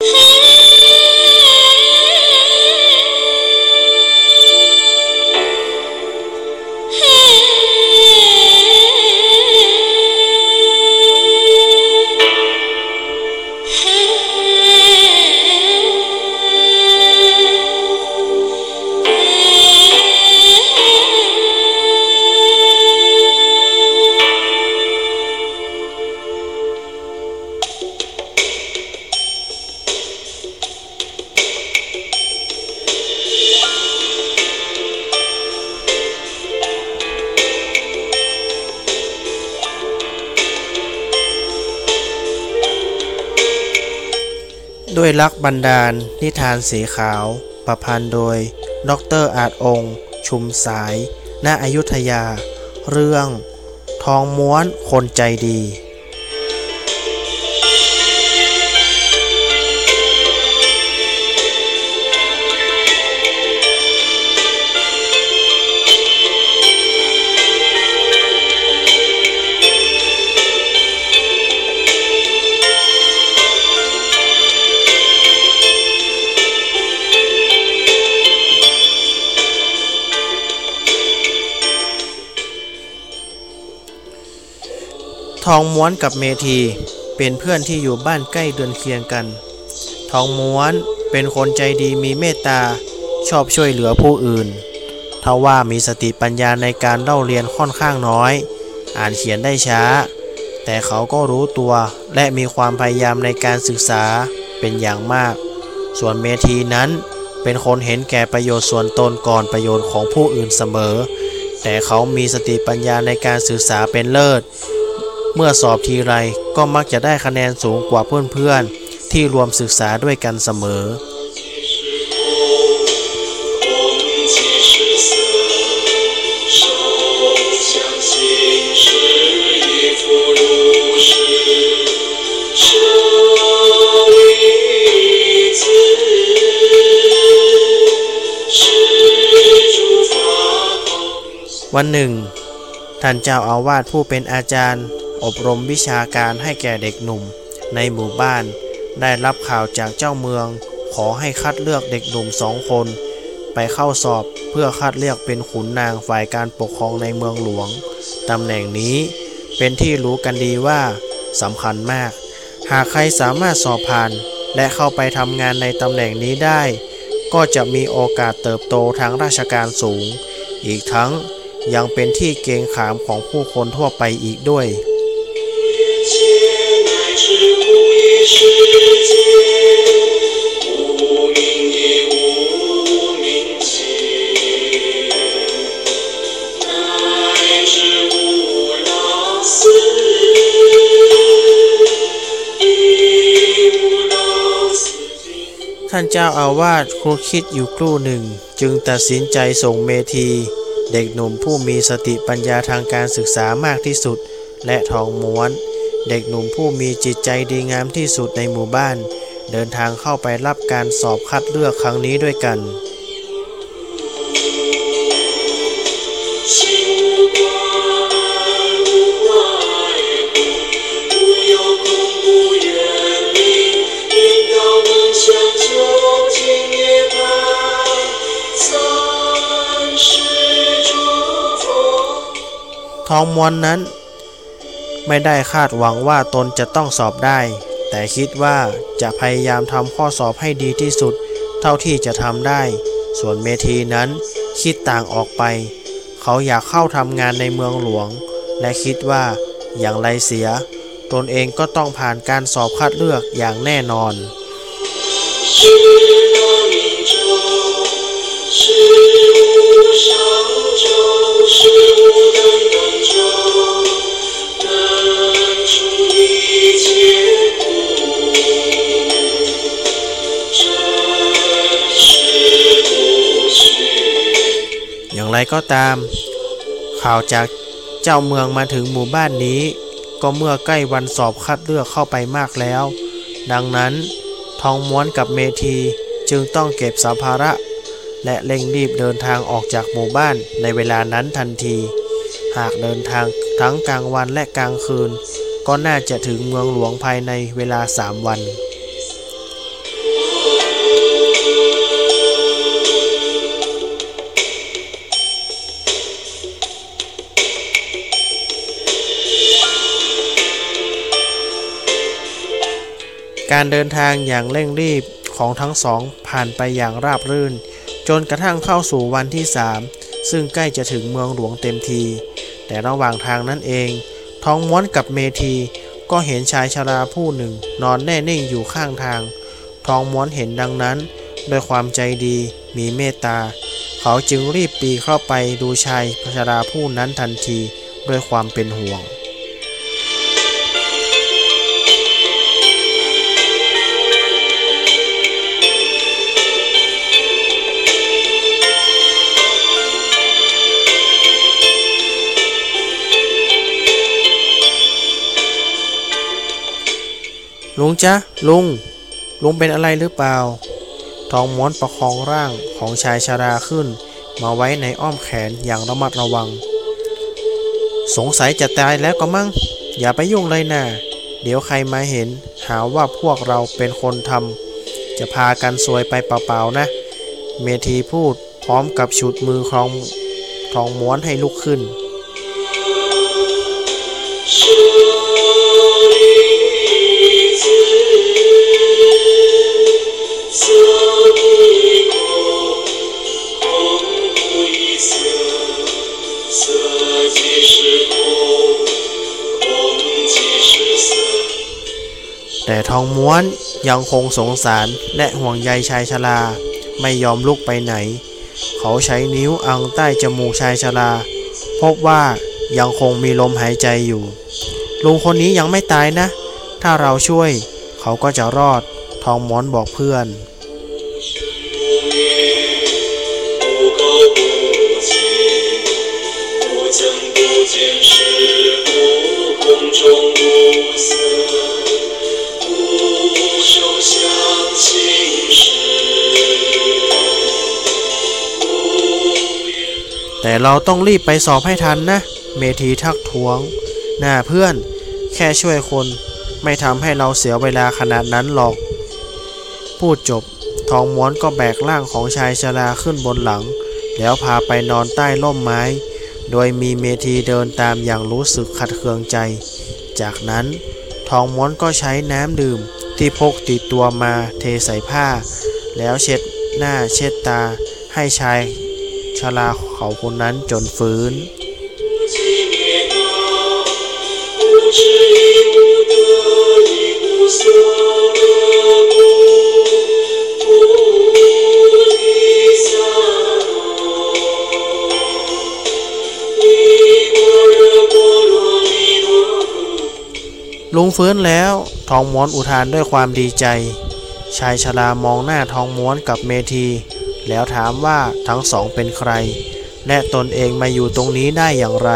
ด้วยรักบันดาลนิทานสีขาวประพันธ์โดยดร.อาจองค์ชุมสายณอยุธยาเรื่องทองม้วนคนใจดีทองม้วนกับเมธีเป็นเพื่อนที่อยู่บ้านใกล้เรือนเคียงกันทองม้วนเป็นคนใจดีมีเมตตาชอบช่วยเหลือผู้อื่นทว่ามีสติปัญญาในการเล่าเรียนค่อนข้างน้อยอ่านเขียนได้ช้าแต่เขาก็รู้ตัวและมีความพยายามในการศึกษาเป็นอย่างมากส่วนเมธีนั้นเป็นคนเห็นแก่ประโยชน์ส่วนตนก่อนประโยชน์ของผู้อื่นเสมอแต่เขามีสติปัญญาในการศึกษาเป็นเลิศเมื่อสอบทีไรก็มักจะได้คะแนนสูงกว่าเพื่อนๆที่รวมศึกษาด้วยกันเสมอวันหนึ่งท่านเจ้าอาวาสผู้เป็นอาจารย์อบรมวิชาการให้แก่เด็กหนุ่มในหมู่บ้านได้รับข่าวจากเจ้าเมืองขอให้คัดเลือกเด็กหนุ่ม2 คนไปเข้าสอบเพื่อคัดเลือกเป็นขุนนางฝ่ายการปกครองในเมืองหลวงตำแหน่งนี้เป็นที่รู้กันดีว่าสำคัญมากหากใครสามารถสอบผ่านและเข้าไปทำงานในตำแหน่งนี้ได้ก็จะมีโอกาสเติบโตทางราชการสูงอีกทั้งยังเป็นที่เกรงขามของผู้คนทั่วไปอีกด้วยท่านเจ้าอาวาสครูคิดอยู่ครู่หนึ่งจึงตัดสินใจส่งเมธีเด็กหนุ่มผู้มีสติปัญญาทางการศึกษามากที่สุดและทองม้วนเด็กหนุ่มผู้มีจิตใจดีงามที่สุดในหมู่บ้านเดินทางเข้าไปรับการสอบคัดเลือกครั้งนี้ด้วยกันทองม้วนนั้นไม่ได้คาดหวังว่าตนจะต้องสอบได้แต่คิดว่าจะพยายามทำข้อสอบให้ดีที่สุดเท่าที่จะทำได้ส่วนเมธีนั้นคิดต่างออกไปเขาอยากเข้าทำงานในเมืองหลวงและคิดว่าอย่างไรเสียตนเองก็ต้องผ่านการสอบคัดเลือกอย่างแน่นอนอย่างไรก็ตามข่าวจากเจ้าเมืองมาถึงหมู่บ้านนี้ก็เมื่อใกล้วันสอบคัดเลือกเข้าไปมากแล้วดังนั้นทองม้วนกับเมธีจึงต้องเก็บสัมภาระและเร่งรีบเดินทางออกจากหมู่บ้านในเวลานั้นทันทีหากเดินทางทั้งกลางวันและกลางคืนก็น่าจะถึงเมืองหลวงภายในเวลา3 วันการเดินทางอย่างเร่งรีบของทั้งสองผ่านไปอย่างราบรื่นจนกระทั่งเข้าสู่วันที่3ซึ่งใกล้จะถึงเมืองหลวงเต็มทีแต่ระหว่างทางนั้นเองทองม้วนกับเมธีก็เห็นชายชราผู้หนึ่งนอนแน่นิ่งอยู่ข้างทางทองม้วนเห็นดังนั้นด้วยความใจดีมีเมตตาเขาจึงรีบปีเข้าไปดูชายชราผู้นั้นทันทีด้วยความเป็นห่วงลุงจ๊ะลุงเป็นอะไรหรือเปล่าทองม้วนประคองร่างของชายชราขึ้นมาไว้ในอ้อมแขนอย่างระมัดระวังสงสัยจะตายแล้วก็มั่งอย่าไปยุ่งเลยนะเดี๋ยวใครมาเห็นหาว่าพวกเราเป็นคนทำจะพากันซวยไปเปล่าๆนะเมธีพูดพร้อมกับฉุดมือของทองม้วนให้ลุกขึ้นแต่ทองม้วนยังคงสงสารและห่วงใยชายชราไม่ยอมลุกไปไหนเขาใช้นิ้วอังใต้จมูกชายชราพบว่ายังคงมีลมหายใจอยู่ลุงคนนี้ยังไม่ตายนะถ้าเราช่วยเขาก็จะรอดทองม้วนบอกเพื่อนแต่เราต้องรีบไปสอบให้ทันนะเมธีทักท้วงหน้าเพื่อนแค่ช่วยคนไม่ทำให้เราเสียเวลาขนาดนั้นหรอกพูดจบทองม้วนก็แบกร่างของชายชราขึ้นบนหลังแล้วพาไปนอนใต้ร่มไม้โดยมีเมธีเดินตามอย่างรู้สึกขัดเคืองใจจากนั้นทองม้วนก็ใช้น้ำดื่มที่พกติดตัวมาเทใส่ผ้าแล้วเช็ดหน้าเช็ดตาให้ชายชราเขาคนนั้นจนฟื้นลุงฟื้นแล้วทองม้วนอุทานด้วยความดีใจชายชรามองหน้าทองม้วนกับเมธีแล้วถามว่าทั้งสองเป็นใครและตนเองมาอยู่ตรงนี้ได้อย่างไร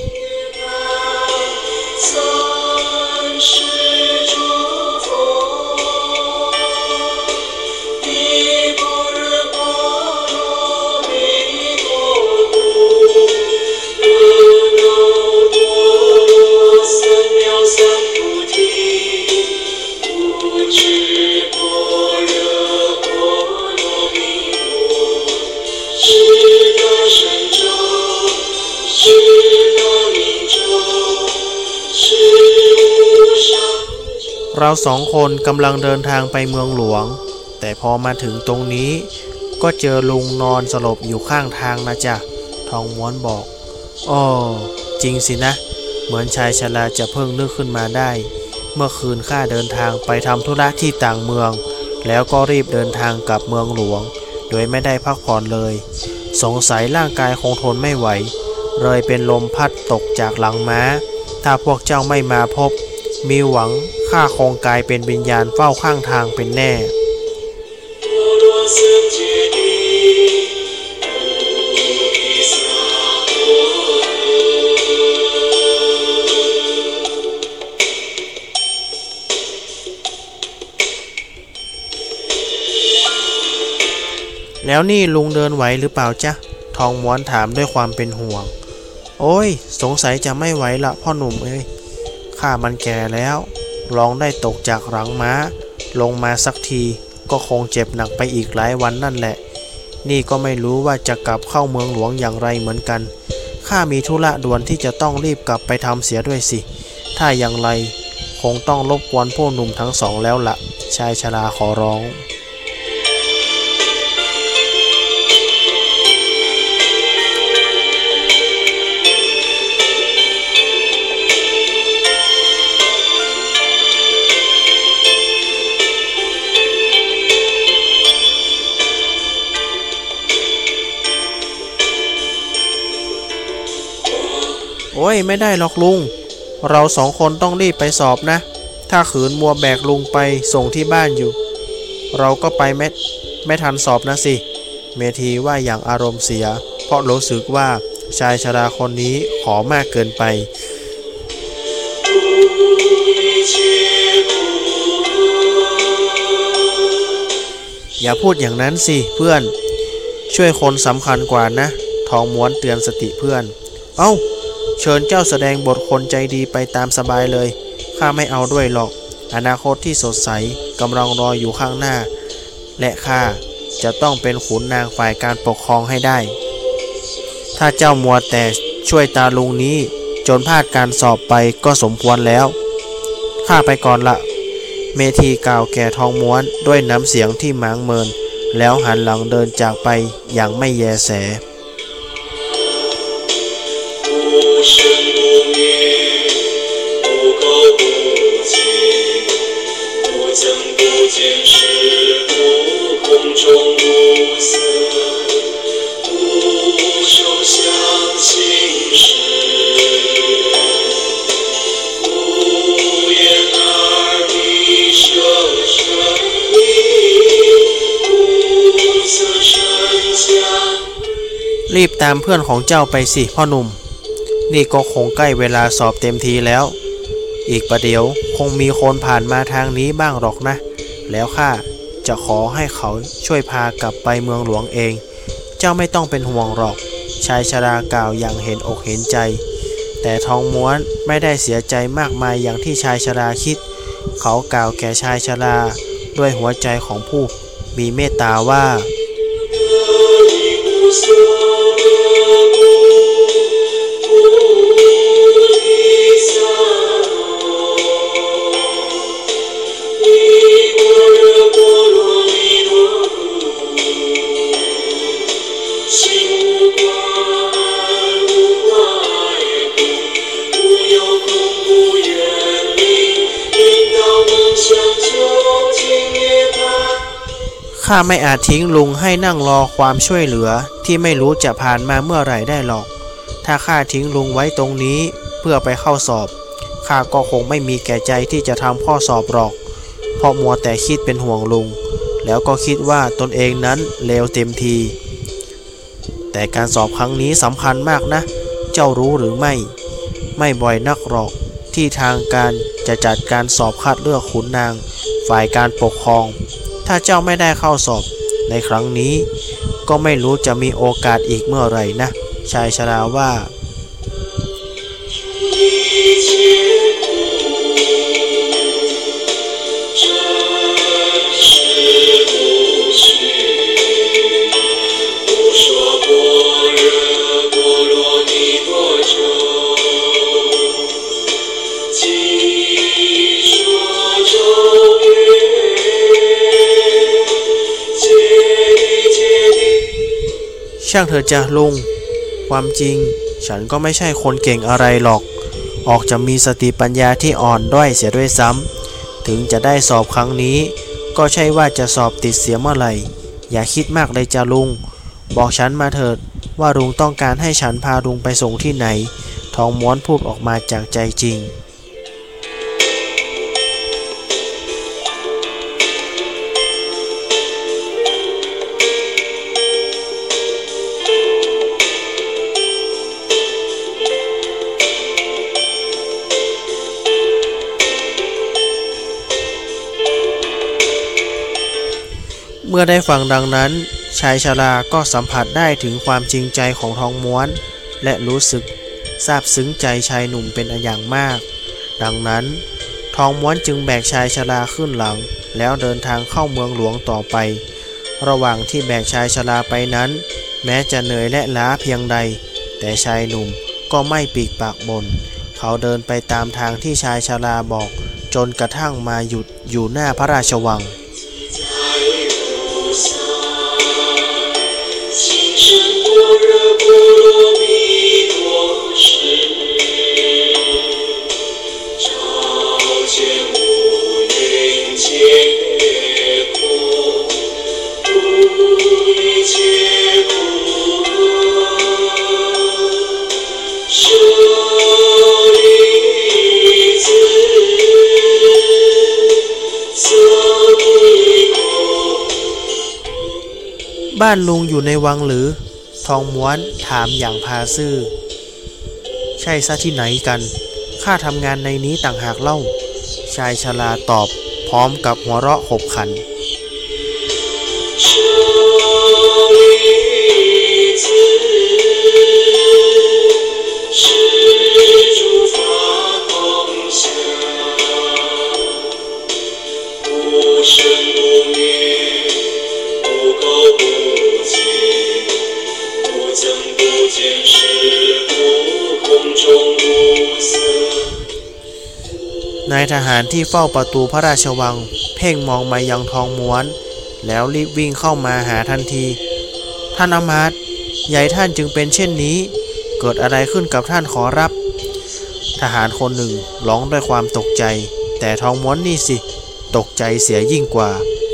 เราสองคนกำลังเดินทางไปเมืองหลวงแต่พอมาถึงตรงนี้ก็เจอลุงนอนสลบอยู่ข้างทางนะจ๊ะทองม้วนบอกอ้อจริงสินะเหมือนชายชราจะเพิ่งนึกขึ้นมาได้เมื่อคืนข้าเดินทางไปทำธุระที่ต่างเมืองแล้วก็รีบเดินทางกลับเมืองหลวงโดยไม่ได้พักผ่อนเลยสงสัยร่างกายคงทนไม่ไหวเลยเป็นลมพัดตกจากหลังม้าถ้าพวกเจ้าไม่มาพบมีหวังข้าคงกลายเป็นวิญญาณเฝ้าข้างทางเป็นแน่ แล้วนี่ลุงเดินไหวหรือเปล่าจ๊ะทองม้วนถามด้วยความเป็นห่วงโอ้ยสงสัยจะไม่ไหวละพ่อหนุ่มเอ้ยข้ามันแก่แล้วลองได้ตกจากหลังม้าลงมาสักทีก็คงเจ็บหนักไปอีกหลายวันนั่นแหละนี่ก็ไม่รู้ว่าจะกลับเข้าเมืองหลวงอย่างไรเหมือนกันข้ามีธุระด่วนที่จะต้องรีบกลับไปทำเสียด้วยสิถ้าอย่างไรคงต้องรบกวนผู้หนุ่มทั้งสองแล้วล่ะชายชราขอร้องโอ้ยไม่ได้หรอกลุงเราสองคนต้องรีบไปสอบนะถ้าขืนมัวแบกลุงไปส่งที่บ้านอยู่เราก็ไปไม่ทันสอบนะสิเมธีว่าอย่างอารมณ์เสียเพราะรู้สึกว่าชายชราคนนี้ขอมากเกินไปอย่าพูดอย่างนั้นสิเพื่อนช่วยคนสำคัญกว่านะทองม้วนเตือนสติเพื่อนเอ้าเชิญเจ้าแสดงบทคนใจดีไปตามสบายเลยข้าไม่เอาด้วยหรอกอนาคตที่สดใสกำลังรออยู่ข้างหน้าและข้าจะต้องเป็นขุนนางฝ่ายการปกครองให้ได้ถ้าเจ้ามัวแต่ช่วยตาลุงนี้จนพลาดการสอบไปก็สมควรแล้วข้าไปก่อนละเมธีกล่าวแก่ทองม้วนด้วยน้ำเสียงที่หมางเมินแล้วหันหลังเดินจากไปอย่างไม่แยแสรีบตามเพื่อนของเจ้าไปสิพ่อหนุ่มนี่ก็คงใกล้เวลาสอบเต็มทีแล้วอีกประเดี๋ยวคงมีคนผ่านมาทางนี้บ้างหรอกนะแล้วข้าจะขอให้เขาช่วยพากลับไปเมืองหลวงเองเจ้าไม่ต้องเป็นห่วงหรอกชายชรากล่าวอย่างเห็นอกเห็นใจแต่ทองม้วนไม่ได้เสียใจมากมายอย่างที่ชายชราคิดเขากล่าวแก่ชายชราด้วยหัวใจของผู้มีเมตตาว่าข้าไม่อาจทิ้งลุงให้นั่งรอความช่วยเหลือที่ไม่รู้จะผ่านมาเมื่อไหร่ได้หรอกถ้าข้าทิ้งลุงไว้ตรงนี้เพื่อไปเข้าสอบข้าก็คงไม่มีแก่ใจที่จะทำข้อสอบหรอกเพราะมัวแต่คิดเป็นห่วงลุงแล้วก็คิดว่าตนเองนั้นเลวเต็มทีแต่การสอบครั้งนี้สำคัญมากนะเจ้ารู้หรือไม่บ่อยนักหรอกที่ทางการจะจัดการสอบคัดเลือกขุนนางฝ่ายการปกครองถ้าเจ้าไม่ได้เข้าสอบในครั้งนี้ก็ไม่รู้จะมีโอกาสอีกเมื่อไหร่นะชายชราว่าช่างเถอะจ้ะลุงความจริงฉันก็ไม่ใช่คนเก่งอะไรหรอกออกจะมีสติปัญญาที่อ่อนด้อยเสียด้วยซ้ำถึงจะได้สอบครั้งนี้ก็ใช่ว่าจะสอบติดเสียเมื่อไหร่อย่าคิดมากเลยจ้ะลุงบอกฉันมาเถิดว่าลุงต้องการให้ฉันพาลุงไปส่งที่ไหนทองม้วนพูดออกมาจากใจจริงเมื่อได้ฟังดังนั้นชายชราก็สัมผัสได้ถึงความจริงใจของทองม้วนและรู้สึกซาบซึ้งใจชายหนุ่มเป็นอย่างมากดังนั้นทองม้วนจึงแบกชายชราขึ้นหลังแล้วเดินทางเข้าเมืองหลวงต่อไประหว่างที่แบกชายชราไปนั้นแม้จะเหนื่อยและล้าเพียงใดแต่ชายหนุ่มก็ไม่ปีกปากบ่นเขาเดินไปตามทางที่ชายชราบอกจนกระทั่งมาหยุดอยู่หน้าพระราชวังบ้านลุงอยู่ในวังหรือทองม้วนถามอย่างพาซื่อใช่ซะที่ไหนกันข้าทำงานในนี้ต่างหากเล่าชายชราตอบพร้อมกับหัวเราะขบขันนายทหารที่เฝ้าประตูพระราชวังเพ่งมองมายังทองม้วนแล้วรีบวิ่งเข้ามาหาทันทีท่านอมาตย์ใหญ่ท่านจึงเป็นเช่นนี้เกิดอะไรขึ้นกับท่านขอรับทหารคนหนึ่งร้องด้วยความตกใจแต่ทองม้วนนี่สิตกใจเสียยิ่งกว่า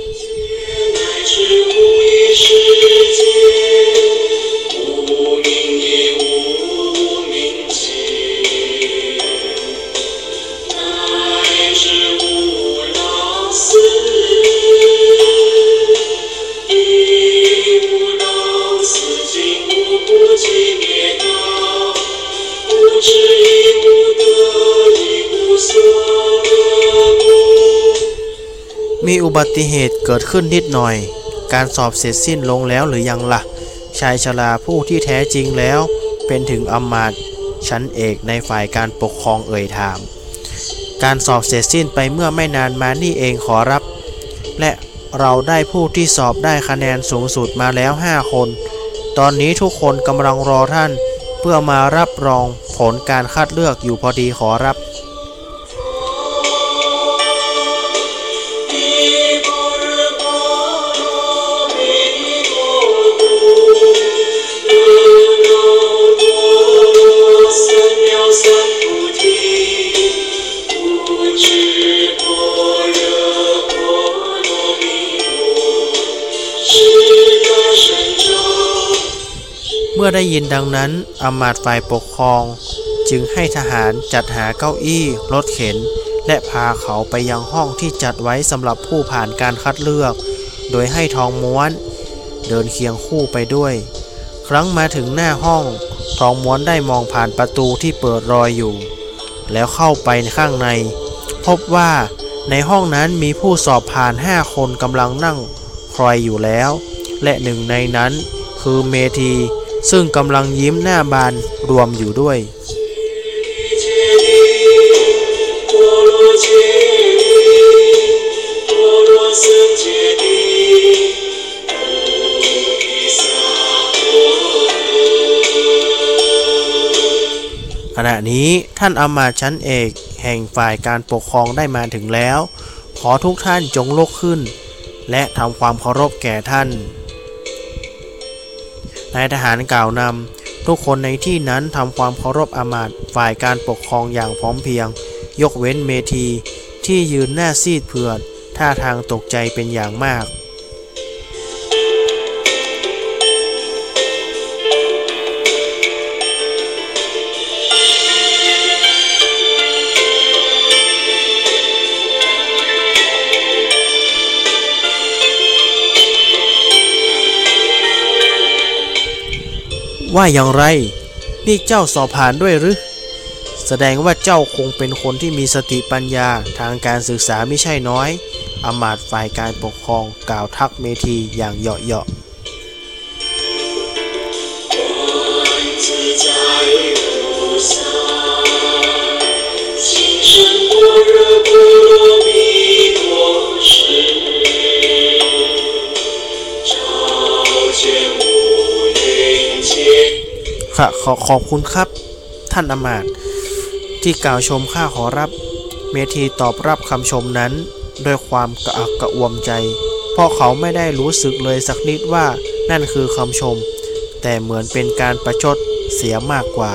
มีอุบัติเหตุเกิดขึ้นนิดหน่อยการสอบเสร็จสิ้นลงแล้วหรือยังล่ะชายชราผู้ที่แท้จริงแล้วเป็นถึงอำมาตย์ชั้นเอกในฝ่ายการปกครองเอ่ยถามการสอบเสร็จสิ้นไปเมื่อไม่นานมานี่เองขอรับและเราได้ผู้ที่สอบได้คะแนนสูงสุดมาแล้ว5 คนตอนนี้ทุกคนกำลังรอท่านเพื่อมารับรองผลการคัดเลือกอยู่พอดีขอรับเมื่อได้ยินดังนั้นอำมาตย์ฝ่ายปกครองจึงให้ทหารจัดหาเก้าอี้รถเข็นและพาเขาไปยังห้องที่จัดไว้สำหรับผู้ผ่านการคัดเลือกโดยให้ทองม้วนเดินเคียงคู่ไปด้วยครั้งมาถึงหน้าห้องทองม้วนได้มองผ่านประตูที่เปิดรอยอยู่แล้วเข้าไปข้างในพบว่าในห้องนั้นมีผู้สอบผ่าน5 คนกำลังนั่งคอยอยู่แล้วและหนึ่งในนั้นคือเมธีซึ่งกำลังยิ้มหน้าบานรวมอยู่ด้วยขณะนี้ท่านอำมาตย์ชั้นเอกแห่งฝ่ายการปกครองได้มาถึงแล้วขอทุกท่านจงลุกขึ้นและทำความเคารพแก่ท่านนายทหารกล่าวนำทุกคนในที่นั้นทำความเคารพอำมาตย์ฝ่ายการปกครองอย่างพร้อมเพรียงยกเว้นเมธีที่ยืนหน้าซีดเผือดท่าทางตกใจเป็นอย่างมาก ว่าอย่างไรนี่เจ้าสอบผ่านด้วยหรือแสดงว่าเจ้าคงเป็นคนที่มีสติปัญญาทางการศึกษาไม่ใช่น้อยอมาตย์ฝ่ายการปกครองกล่าวทักเมธีอย่างเหยาะๆขอบคุณครับท่านอมาตย์ที่กล่าวชมข้าขอรับเมธีตอบรับคำชมนั้นด้วยความกระอักกระอ่วมใจเพราะเขาไม่ได้รู้สึกเลยสักนิดว่านั่นคือคำชมแต่เหมือนเป็นการประชดเสียมากกว่า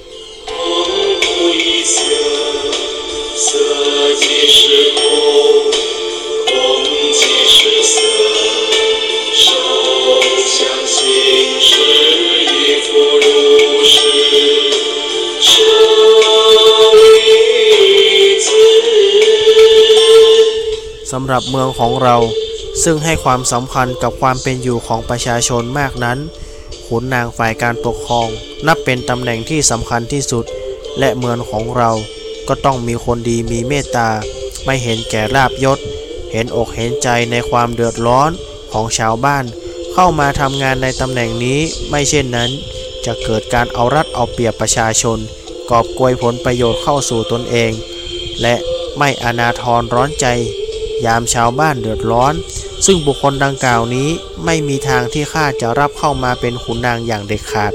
สำหรับเมืองของเราซึ่งให้ความสำคัญกับความเป็นอยู่ของประชาชนมากนั้นขุนนางฝ่ายการปกครองนับเป็นตำแหน่งที่สำคัญที่สุดและเมืองของเราก็ต้องมีคนดีมีเมตตาไม่เห็นแก่ลาภยศเห็นอกเห็นใจในความเดือดร้อนของชาวบ้านเข้ามาทำงานในตำแหน่งนี้ไม่เช่นนั้นจะเกิดการเอารัดเอาเปรียบประชาชนกอบโกยผลประโยชน์เข้าสู่ตนเองและไม่อนาทรร้อนใจยามชาวบ้านเดือดร้อนซึ่งบุคคลดังกล่าวนี้ไม่มีทางที่ข้าจะรับเข้ามาเป็นขุนนางอย่างเด็ดขาด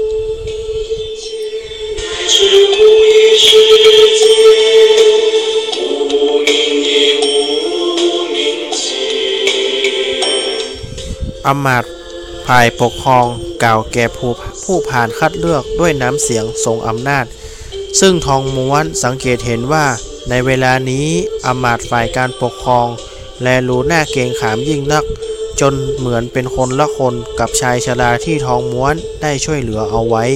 อมาตย์ฝ่ายปกครองกล่าวแก่ผู้ผ่านคัดเลือกด้วยน้ำเสียงทรงอำนาจซึ่งทองม้วนสังเกตเห็นว่าในเวลานี้อมาตย์ฝ่ายการปกครองแลรู้หน้าเกรงขามยิ่งนักจนเหมือนเป็นคนละคนกับชายชราที่ทองม้วนได้ช่วยเหลือเอาไว้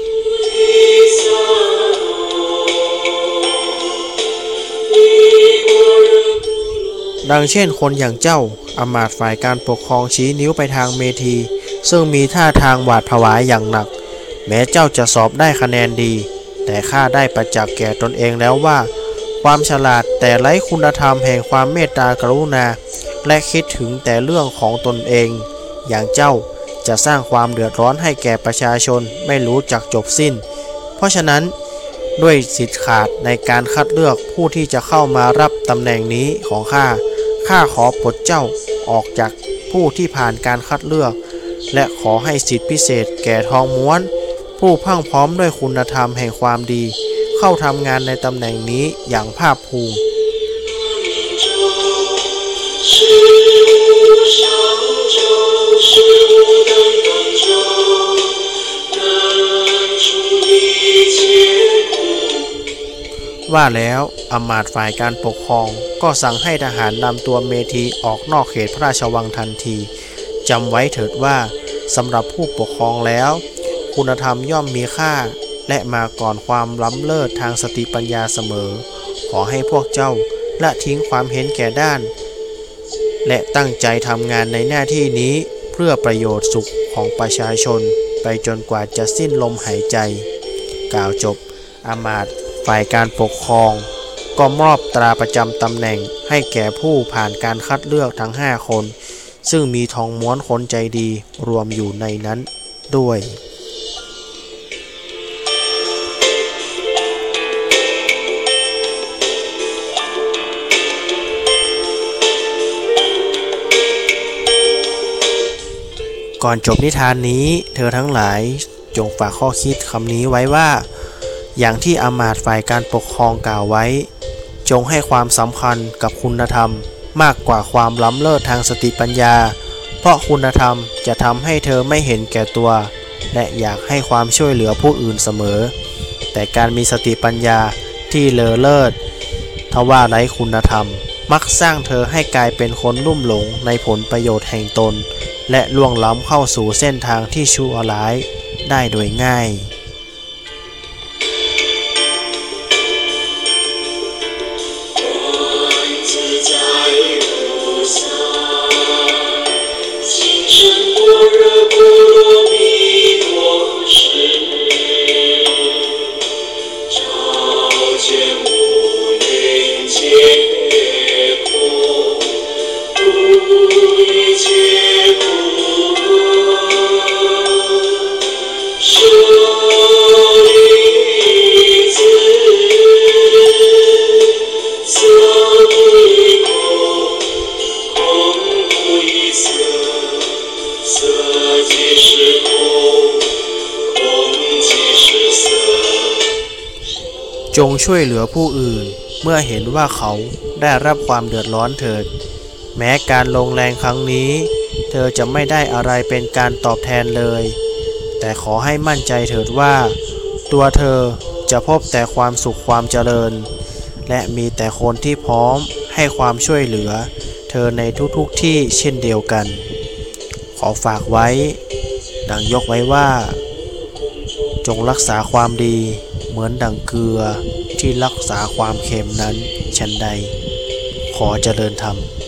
ดังเช่นคนอย่างเจ้าอมาตย์ฝ่ายการปกครองชี้นิ้วไปทางเมธีซึ่งมีท่าทางหวาดผวาอย่างหนักแม้เจ้าจะสอบได้คะแนนดีแต่ข้าได้ประจักษ์แก่ตนเองแล้วว่าความฉลาดแต่ไร้คุณธรรมแห่งความเมตตากรุณาและคิดถึงแต่เรื่องของตนเองอย่างเจ้าจะสร้างความเดือดร้อนให้แก่ประชาชนไม่รู้จักจบสิ้นเพราะฉะนั้นด้วยสิทธิ์ขาดในการคัดเลือกผู้ที่จะเข้ามารับตำแหน่งนี้ของข้าขอปลดเจ้าออกจากผู้ที่ผ่านการคัดเลือกและขอให้สิทธิพิเศษแก่ทองม้วนผู้พังพร้อมด้วยคุณธรรมแห่งความดีเข้าทำงานในตำแหน่งนี้อย่างภาคภูมิว่าแล้วอำมาตย์ฝ่ายการปกครองก็สั่งให้ทหารนำตัวเมธีออกนอกเขตพระราชวังทันทีจำไว้เถิดว่าสำหรับผู้ปกครองแล้วคุณธรรมย่อมมีค่าและมาก่อนความล้ำเลิศทางสติปัญญาเสมอขอให้พวกเจ้าละทิ้งความเห็นแก่ด้านและตั้งใจทำงานในหน้าที่นี้เพื่อประโยชน์สุขของประชาชนไปจนกว่าจะสิ้นลมหายใจกล่าวจบอมาตย์ฝ่ายการปกครองก็มอบตราประจำตำแหน่งให้แก่ผู้ผ่านการคัดเลือกทั้ง5คนซึ่งมีทองม้วนคนใจดีรวมอยู่ในนั้นด้วยก่อนจบนิทานนี้เธอทั้งหลายจงฝากข้อคิดคำนี้ไว้ว่าอย่างที่อมาตย์ฝ่ายการปกครองกล่าวไว้จงให้ความสำคัญกับคุณธรรมมากกว่าความล้ำเลิศทางสติปัญญาเพราะคุณธรรมจะทำให้เธอไม่เห็นแก่ตัวและอยากให้ความช่วยเหลือผู้อื่นเสมอแต่การมีสติปัญญาที่เลอเลิศทว่าไร้คุณธรรมมักสร้างเธอให้กลายเป็นคนลุ่มหลงในผลประโยชน์แห่งตนและล่วงล้ำเข้าสู่เส้นทางที่ชั่วร้ายได้โดยง่าย是จงช่วยเหลือผู้อื่นเมื่อเห็นว่าเขาได้รับความเดือดร้อนเถิดแม้การลงแรงครั้งนี้เธอจะไม่ได้อะไรเป็นการตอบแทนเลยแต่ขอให้มั่นใจเถิดว่าตัวเธอจะพบแต่ความสุขความเจริญและมีแต่คนที่พร้อมให้ความช่วยเหลือเธอในทุกๆที่เช่นเดียวกันขอฝากไว้ดังยกไว้ว่าจงรักษาความดีเหมือนดังเกลือที่รักษาความเค็มนั้นฉันใดขอเจริญธรรม